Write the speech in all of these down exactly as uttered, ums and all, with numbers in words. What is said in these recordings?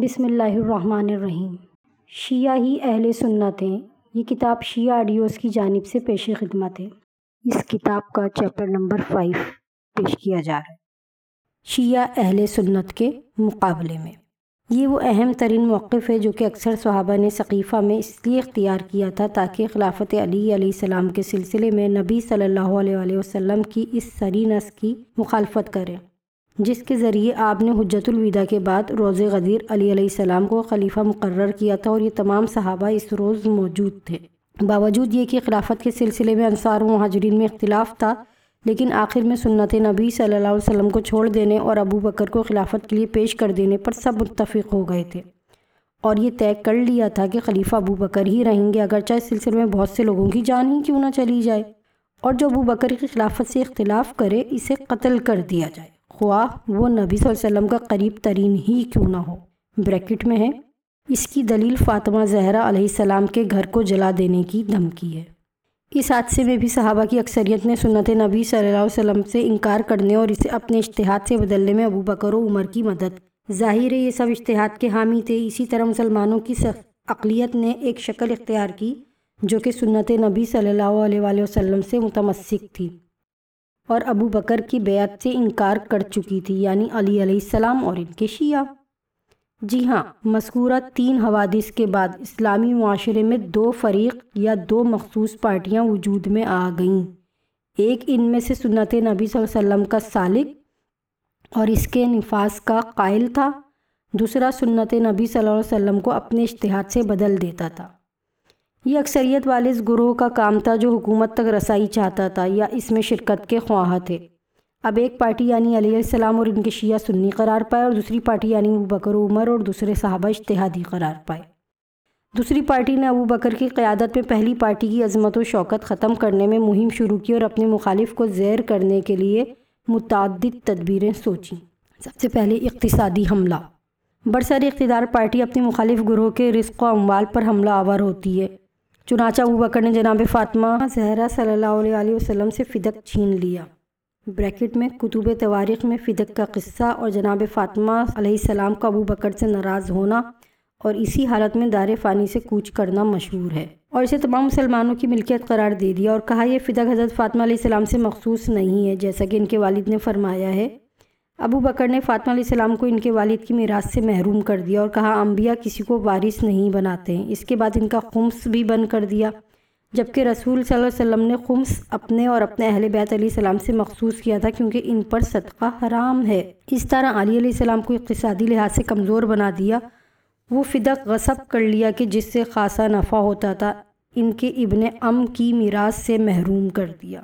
بسم اللہ الرحمن الرحیم۔ شیعہ ہی اہل سنت ہیں، یہ کتاب شیعہ آڈیوز کی جانب سے پیش خدمت ہے۔ اس کتاب کا چیپٹر نمبر فائیو پیش کیا جا رہا ہے، شیعہ اہل سنت کے مقابلے میں۔ یہ وہ اہم ترین موقف ہے جو کہ اکثر صحابہ نے سقیفہ میں اس لیے اختیار کیا تھا تاکہ خلافت علی علیہ السلام کے سلسلے میں نبی صلی اللہ علیہ وآلہ وسلم کی اس سری نص کی مخالفت کریں، جس کے ذریعے آپ نے حجت الوداع کے بعد روز غدیر علی علیہ السلام کو خلیفہ مقرر کیا تھا، اور یہ تمام صحابہ اس روز موجود تھے۔ باوجود یہ کہ خلافت کے سلسلے میں انصار و مہاجرین میں اختلاف تھا، لیکن آخر میں سنت نبی صلی اللہ علیہ وسلم کو چھوڑ دینے اور ابو بکر کو خلافت کے لیے پیش کر دینے پر سب متفق ہو گئے تھے، اور یہ طے کر لیا تھا کہ خلیفہ ابو بکر ہی رہیں گے، اگرچہ اس سلسلے میں بہت سے لوگوں کی جان ہی کیوں نہ چلی جائے، اور جو ابو بکر کی خلافت سے اختلاف کرے اسے قتل کر دیا جائے، خواہ وہ نبی صلی اللہ علیہ وسلم کا قریب ترین ہی کیوں نہ ہو۔ بریکٹ میں ہے، اس کی دلیل فاطمہ زہرا علیہ السلام کے گھر کو جلا دینے کی دھمکی ہے۔ اس حادثے میں بھی صحابہ کی اکثریت نے سنت نبی صلی اللہ علیہ وسلم سے انکار کرنے اور اسے اپنے اجتہاد سے بدلنے میں ابو بکر و عمر کی مدد۔ ظاہر ہے یہ سب اجتہاد کے حامی تھے۔ اسی طرح مسلمانوں کی اقلیت نے ایک شکل اختیار کی جو کہ سنت نبی صلی اللہ علیہ وآلہ وسلم سے متمسک تھی اور ابو بکر کی بیعت سے انکار کر چکی تھی، یعنی علی علیہ السلام اور ان کے شیعہ۔ جی ہاں، مذکورہ تین حوادث کے بعد اسلامی معاشرے میں دو فریق یا دو مخصوص پارٹیاں وجود میں آ گئیں۔ ایک ان میں سے سنت نبی صلی اللہ علیہ وسلم کا سالک اور اس کے نفاذ کا قائل تھا، دوسرا سنت نبی صلی اللہ علیہ وسلم کو اپنے اجتہاد سے بدل دیتا تھا۔ یہ اکثریت والے اس گروہ کا کام تھا جو حکومت تک رسائی چاہتا تھا یا اس میں شرکت کے خواہاں تھے۔ اب ایک پارٹی یعنی علی علیہ السلام اور ان کے شیعہ سنی قرار پائے، اور دوسری پارٹی یعنی ابو بکر و عمر اور دوسرے صحابہ اجتہادی قرار پائے۔ دوسری پارٹی نے ابو بکر کی قیادت میں پہلی پارٹی کی عظمت و شوکت ختم کرنے میں مہم شروع کی اور اپنے مخالف کو زیر کرنے کے لیے متعدد تدبیریں سوچیں۔ سب سے پہلے اقتصادی حملہ۔ برسر اقتدار پارٹی اپنے مخالف گروہ کے رزق و اموال پر حملہ آور ہوتی ہے، چنانچہ ابو بکر نے جناب فاطمہ زہرا صلی اللہ علیہ وآلہ وسلم سے فدق چھین لیا۔ بریکٹ میں کتب تواریخ میں فدق کا قصہ اور جناب فاطمہ علیہ السلام کا ابو بکر سے ناراض ہونا اور اسی حالت میں دار فانی سے کوچ کرنا مشہور ہے، اور اسے تمام مسلمانوں کی ملکیت قرار دے دیا اور کہا یہ فدق حضرت فاطمہ علیہ السلام سے مخصوص نہیں ہے، جیسا کہ ان کے والد نے فرمایا ہے۔ ابو بکر نے فاطمہ علیہ السلام کو ان کے والد کی میراث سے محروم کر دیا اور کہا انبیاء کسی کو وارث نہیں بناتے ہیں۔ اس کے بعد ان کا خمس بھی بند کر دیا، جبکہ رسول صلی اللہ علیہ وسلم نے خمس اپنے اور اپنے اہل بیت علیہ السلام سے مخصوص کیا تھا کیونکہ ان پر صدقہ حرام ہے۔ اس طرح علی علیہ السلام کو اقتصادی لحاظ سے کمزور بنا دیا، وہ فدق غصب کر لیا کہ جس سے خاصا نفع ہوتا تھا، ان کے ابن ام کی میراث سے محروم کر دیا،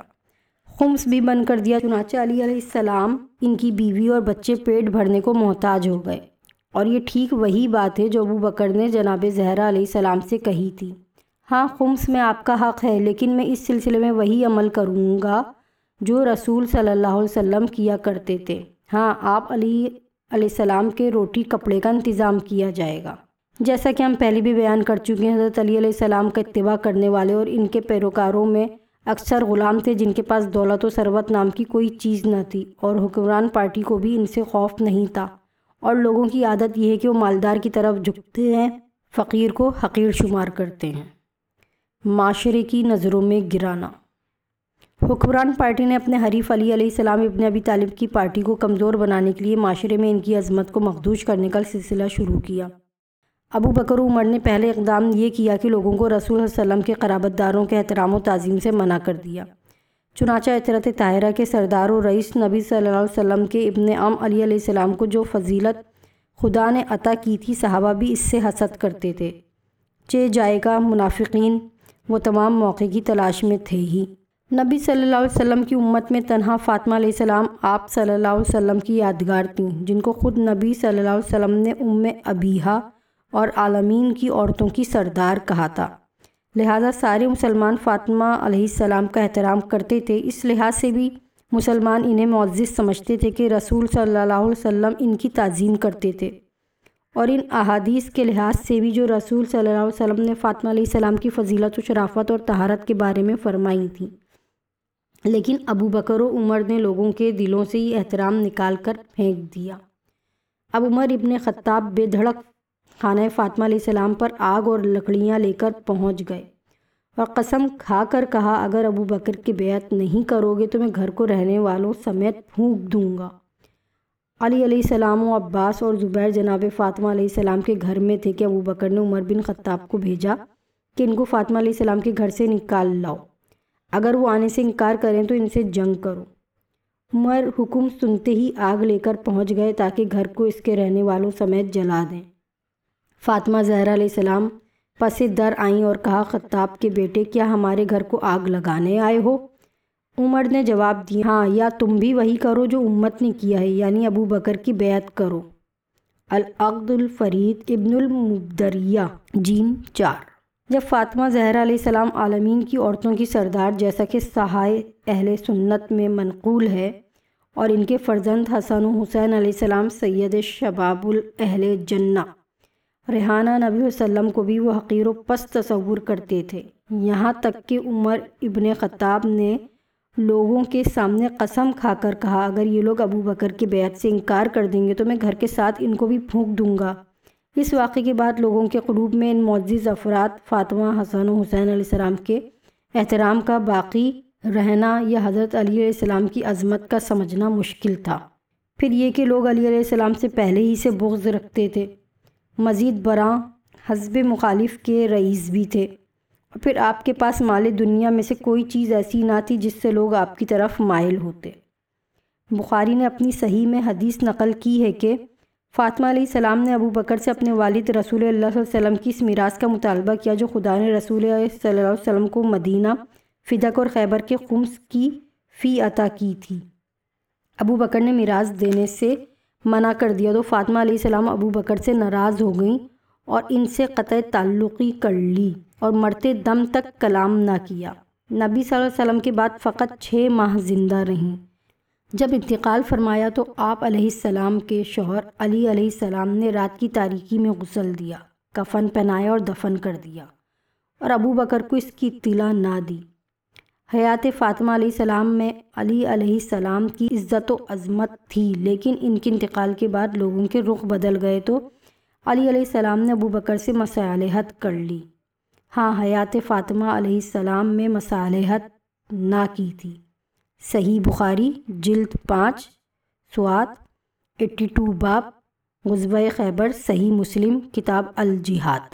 خمس بھی بند کر دیا، چنانچہ علی علیہ السلام ان کی بیوی اور بچے پیٹ بھرنے کو محتاج ہو گئے، اور یہ ٹھیک وہی بات ہے جو ابو بکر نے جناب زہرا علیہ السلام سے کہی تھی۔ ہاں، خمس میں آپ کا حق ہے، لیکن میں اس سلسلے میں وہی عمل کروں گا جو رسول صلی اللہ علیہ وسلم کیا کرتے تھے۔ ہاں، آپ علی علیہ السلام کے روٹی کپڑے کا انتظام کیا جائے گا۔ جیسا کہ ہم پہلے بھی بیان کر چکے ہیں، حضرت علی علیہ السلام کا اتباع کرنے والے اور ان کے پیروکاروں میں اکثر غلام تھے جن کے پاس دولت و ثروت نام کی کوئی چیز نہ تھی، اور حکمران پارٹی کو بھی ان سے خوف نہیں تھا، اور لوگوں کی عادت یہ ہے کہ وہ مالدار کی طرف جھکتے ہیں، فقیر کو حقیر شمار کرتے ہیں۔ معاشرے کی نظروں میں گرانا۔ حکمران پارٹی نے اپنے حریف علی علیہ السلام ابن ابی طالب کی پارٹی کو کمزور بنانے کے لیے معاشرے میں ان کی عظمت کو مخدوش کرنے کا سلسلہ شروع کیا۔ ابو بکر و عمر نے پہلے اقدام یہ کیا کہ لوگوں کو رسول صلی اللہ علیہ وسلم کے قرابت داروں کے احترام و تعظیم سے منع کر دیا، چنانچہ عطرت طاہرہ کے سردار و رئیس نبی صلی اللہ علیہ وسلم کے ابن عم علی علیہ السلام کو جو فضیلت خدا نے عطا کی تھی، صحابہ بھی اس سے حسد کرتے تھے، چہ جائے گا منافقین وہ تمام موقع کی تلاش میں تھے ہی۔ نبی صلی اللہ علیہ وسلم کی امت میں تنہا فاطمہ علیہ السلام آپ صلی اللہ علیہ وسلم کی یادگار تھیں، جن کو خود نبی صلی اللہ علیہ وسلم نے ام ابیہا اور عالمین کی عورتوں کی سردار کہا تھا، لہٰذا سارے مسلمان فاطمہ علیہ السلام کا احترام کرتے تھے۔ اس لحاظ سے بھی مسلمان انہیں معزز سمجھتے تھے کہ رسول صلی اللہ علیہ وسلم ان کی تعظیم کرتے تھے، اور ان احادیث کے لحاظ سے بھی جو رسول صلی اللہ علیہ وسلم نے فاطمہ علیہ السلام کی فضیلت و شرافت اور طہارت کے بارے میں فرمائی تھیں، لیکن ابو بکر و عمر نے لوگوں کے دلوں سے یہ احترام نکال کر پھینک دیا۔ اب عمر ابن خطاب بے دھڑک خانہ فاطمہ علیہ السلام پر آگ اور لکڑیاں لے کر پہنچ گئے اور قسم کھا کر کہا اگر ابو بکر کی بیعت نہیں کرو گے تو میں گھر کو رہنے والوں سمیت پھونک دوں گا۔ علی علیہ السلام و عباس اور زبیر جناب فاطمہ علیہ السلام کے گھر میں تھے کہ ابو بکر نے عمر بن خطاب کو بھیجا کہ ان کو فاطمہ علیہ السلام کے گھر سے نکال لاؤ، اگر وہ آنے سے انکار کریں تو ان سے جنگ کرو۔ عمر حکم سنتے ہی آگ لے کر پہنچ گئے تاکہ گھر کو اس کے رہنے والوں سمیت جلا دیں۔ فاطمہ زہرا علیہ السلام پس در آئیں اور کہا خطاب کے بیٹے کیا ہمارے گھر کو آگ لگانے آئے ہو؟ عمر نے جواب دیا ہاں، یا تم بھی وہی کرو جو امت نے کیا ہے، یعنی ابو بکر کی بیعت کرو۔ العقد الفرید ابن المبدریہ جیم چار۔ جب فاطمہ زہرا علیہ السلام عالمین کی عورتوں کی سردار جیسا کہ صحائح اہل سنت میں منقول ہے اور ان کے فرزند حسن و حسین علیہ السلام سید شباب اہل جنہ ریحانہ نبی صلی اللہ علیہ وسلم کو بھی وہ حقیر و پست تصور کرتے تھے، یہاں تک کہ عمر ابن خطاب نے لوگوں کے سامنے قسم کھا کر کہا اگر یہ لوگ ابو بکر کی بیعت سے انکار کر دیں گے تو میں گھر کے ساتھ ان کو بھی پھونک دوں گا۔ اس واقعے کے بعد لوگوں کے قلوب میں ان معزز افراد فاطمہ، حسن و حسین علیہ السلام کے احترام کا باقی رہنا یا حضرت علی علیہ السلام کی عظمت کا سمجھنا مشکل تھا۔ پھر یہ کہ لوگ علی علیہ السلام سے پہلے ہی سے بغض رکھتے تھے، مزید برآں حزب مخالف کے رئیس بھی تھے، اور پھر آپ کے پاس مال دنیا میں سے کوئی چیز ایسی نہ تھی جس سے لوگ آپ کی طرف مائل ہوتے۔ بخاری نے اپنی صحیح میں حدیث نقل کی ہے کہ فاطمہ علیہ السلام نے ابو بکر سے اپنے والد رسول اللہ صلی اللہ علیہ وسلم کی اس میراث کا مطالبہ کیا جو خدا نے رسول اللہ صلی اللہ علیہ وسلم کو مدینہ، فدق اور خیبر کے خمس کی فی عطا کی تھی۔ ابو بکر نے میراث دینے سے منع کر دیا تو فاطمہ علیہ السلام ابو بکر سے ناراض ہو گئیں اور ان سے قطع تعلقی کر لی اور مرتے دم تک کلام نہ کیا۔ نبی صلی اللہ علیہ وسلم کے بعد فقط چھ ماہ زندہ رہیں۔ جب انتقال فرمایا تو آپ علیہ السلام کے شوہر علی علیہ السلام نے رات کی تاریکی میں غسل دیا، کفن پہنایا اور دفن کر دیا، اور ابو بکر کو اس کی اطلاع نہ دی۔ حیات فاطمہ علیہ السلام میں علی علیہ السلام کی عزت و عظمت تھی، لیکن ان کے انتقال کے بعد لوگوں کے رخ بدل گئے تو علی علیہ السلام نے ابو بکر سے مصالحت کر لی۔ ہاں، حیات فاطمہ علیہ السلام میں مصالحت نہ کی تھی۔ صحیح بخاری جلد پانچ سوات ایٹی ٹو باب غزوہ خیبر، صحیح مسلم کتاب الجہاد۔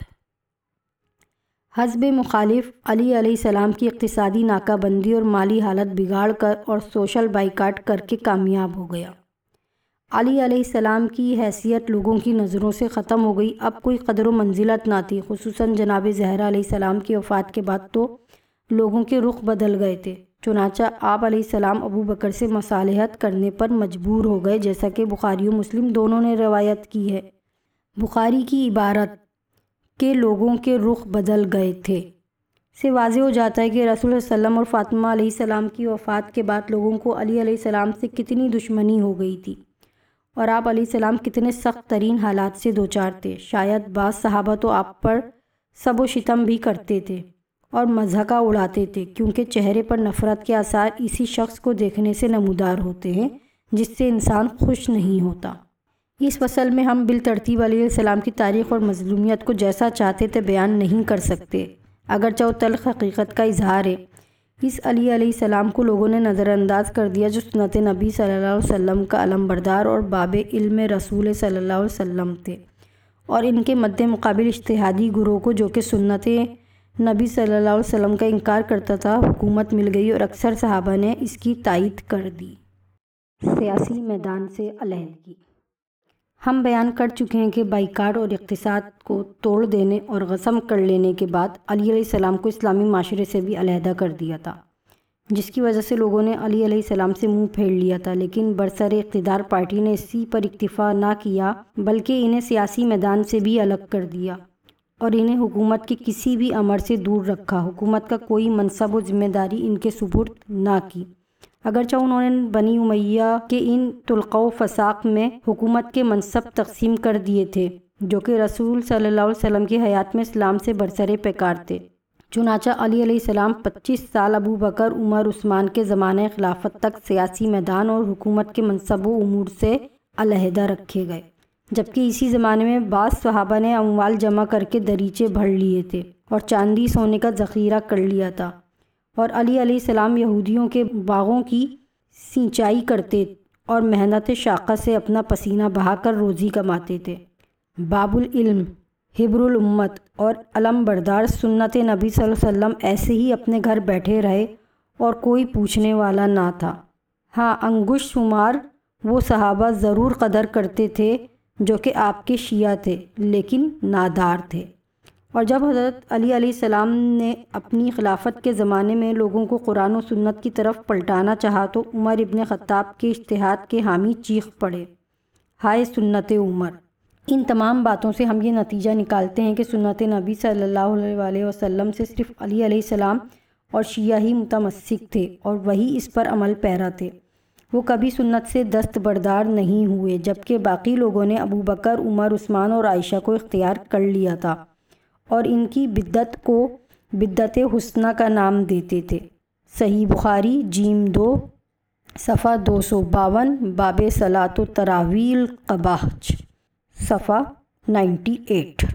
حزب مخالف علی علیہ السلام کی اقتصادی ناکہ بندی اور مالی حالت بگاڑ کر اور سوشل بائیکاٹ کر کے کامیاب ہو گیا۔ علی علیہ السلام کی حیثیت لوگوں کی نظروں سے ختم ہو گئی، اب کوئی قدر و منزلت نہ تھی، خصوصاً جناب زہرا علیہ السلام کی وفات کے بعد تو لوگوں کے رخ بدل گئے تھے۔ چنانچہ آپ علیہ السلام ابو بکر سے مصالحت کرنے پر مجبور ہو گئے، جیسا کہ بخاری و مسلم دونوں نے روایت کی ہے۔ بخاری کی عبارت کہ لوگوں کے رخ بدل گئے تھے سے واضح ہو جاتا ہے کہ رسول اللہ صلی اللہ علیہ وسلم اور فاطمہ علیہ السلام کی وفات کے بعد لوگوں کو علی علیہ السلام سے کتنی دشمنی ہو گئی تھی اور آپ علیہ السلام کتنے سخت ترین حالات سے دوچار تھے۔ شاید بعض صحابہ تو آپ پر سب و شتم بھی کرتے تھے اور مضحکہ اڑاتے تھے، کیونکہ چہرے پر نفرت کے آثار اسی شخص کو دیکھنے سے نمودار ہوتے ہیں جس سے انسان خوش نہیں ہوتا۔ اس فصل میں ہم بالترتیب علیہ السلام کی تاریخ اور مظلومیت کو جیسا چاہتے تھے بیان نہیں کر سکتے، اگرچہ وہ تلخ حقیقت کا اظہار ہے۔ اس علی علیہ السلام کو لوگوں نے نظر انداز کر دیا جو سنت نبی صلی اللہ علیہ وسلم کا علم بردار اور باب علم رسول صلی اللہ علیہ وسلم تھے، اور ان کے مد مقابل اجتہادی گروہ کو جو کہ سنت نبی صلی اللہ علیہ وسلم کا انکار کرتا تھا حکومت مل گئی اور اکثر صحابہ نے اس کی تائید کر دی۔ سیاسی میدان سے علیحدگی۔ ہم بیان کر چکے ہیں کہ بائیکاٹ اور اقتصاد کو توڑ دینے اور قسم کر لینے کے بعد علی علیہ السلام کو اسلامی معاشرے سے بھی علیحدہ کر دیا تھا، جس کی وجہ سے لوگوں نے علی علیہ السلام سے منہ پھیر لیا تھا، لیکن برسر اقتدار پارٹی نے اسی پر اکتفا نہ کیا بلکہ انہیں سیاسی میدان سے بھی الگ کر دیا اور انہیں حکومت کے کسی بھی امر سے دور رکھا، حکومت کا کوئی منصب و ذمہ داری ان کے سپرد نہ کی۔ اگرچہ انہوں نے بنی امیہ کے ان طلقہ و فساق میں حکومت کے منصب تقسیم کر دیے تھے جو کہ رسول صلی اللہ علیہ وسلم کی حیات میں اسلام سے برسر پیکار تھے۔ چنانچہ علی علیہ السلام پچیس سال ابو بکر، عمر، عثمان کے زمانہ خلافت تک سیاسی میدان اور حکومت کے منصب و امور سے علیحدہ رکھے گئے۔ جبکہ اسی زمانے میں بعض صحابہ نے اموال جمع کر کے دریچے بھر لیے تھے اور چاندی سونے کا ذخیرہ کر لیا تھا، اور علی علیہ السلام یہودیوں کے باغوں کی سینچائی کرتے اور محنت شاقہ سے اپنا پسینہ بہا کر روزی کماتے تھے۔ باب العلم، حبر الامت اور علم بردار سنت نبی صلی اللہ علیہ وسلم ایسے ہی اپنے گھر بیٹھے رہے اور کوئی پوچھنے والا نہ تھا۔ ہاں، انگشت شمار وہ صحابہ ضرور قدر کرتے تھے جو کہ آپ کے شیعہ تھے، لیکن نادار تھے۔ اور جب حضرت علی علیہ السلام نے اپنی خلافت کے زمانے میں لوگوں کو قرآن و سنت کی طرف پلٹانا چاہا تو عمر ابن خطاب کے اجتہاد کے حامی چیخ پڑے، ہائے سنت عمر! ان تمام باتوں سے ہم یہ نتیجہ نکالتے ہیں کہ سنت نبی صلی اللہ علیہ وآلہ وسلم سے صرف علی علیہ السلام اور شیعہ ہی متمسک تھے اور وہی اس پر عمل پیرا تھے۔ وہ کبھی سنت سے دستبردار نہیں ہوئے، جبکہ باقی لوگوں نے ابو بکر، عمر، عثمان اور عائشہ کو اختیار کر لیا تھا اور ان کی بدعت کو بدعت حسنہ کا نام دیتے تھے۔ صحیح بخاری جیم دو صفحہ دو سو باون، باب صلاۃ التراویح القباحج، صفحہ نائنٹی ایٹ۔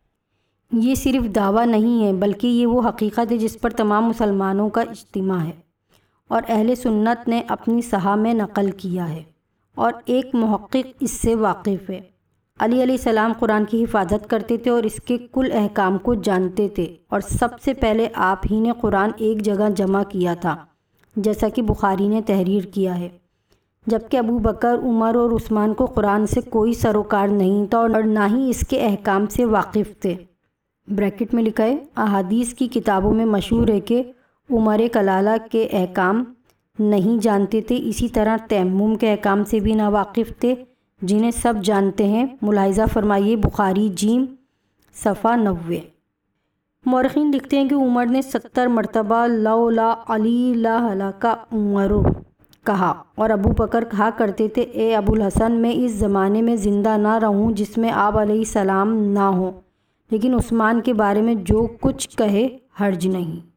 یہ صرف دعویٰ نہیں ہے بلکہ یہ وہ حقیقت ہے جس پر تمام مسلمانوں کا اجتماع ہے اور اہل سنت نے اپنی صحاح میں نقل کیا ہے، اور ایک محقق اس سے واقف ہے۔ علی علیہ السلام قرآن کی حفاظت کرتے تھے اور اس کے کل احکام کو جانتے تھے، اور سب سے پہلے آپ ہی نے قرآن ایک جگہ جمع کیا تھا، جیسا کہ بخاری نے تحریر کیا ہے، جبکہ ابو بکر، عمر اور عثمان کو قرآن سے کوئی سروکار نہیں تھا اور نہ ہی اس کے احکام سے واقف تھے۔ بریکٹ میں لکھا ہے، احادیث کی کتابوں میں مشہور ہے کہ عمر کلالہ کے احکام نہیں جانتے تھے، اسی طرح تیمم کے احکام سے بھی ناواقف تھے، جنہیں سب جانتے ہیں۔ ملاحظہ فرمائیے بخاری جیم صفحہ نوے۔ مورخین لکھتے ہیں کہ عمر نے ستر مرتبہ لولا علی لہلک عمر کہا، اور ابو بکر کہا کرتے تھے، اے ابو الحسن، میں اس زمانے میں زندہ نہ رہوں جس میں آپ علیہ السلام نہ ہوں، لیکن عثمان کے بارے میں جو کچھ کہے حرج نہیں۔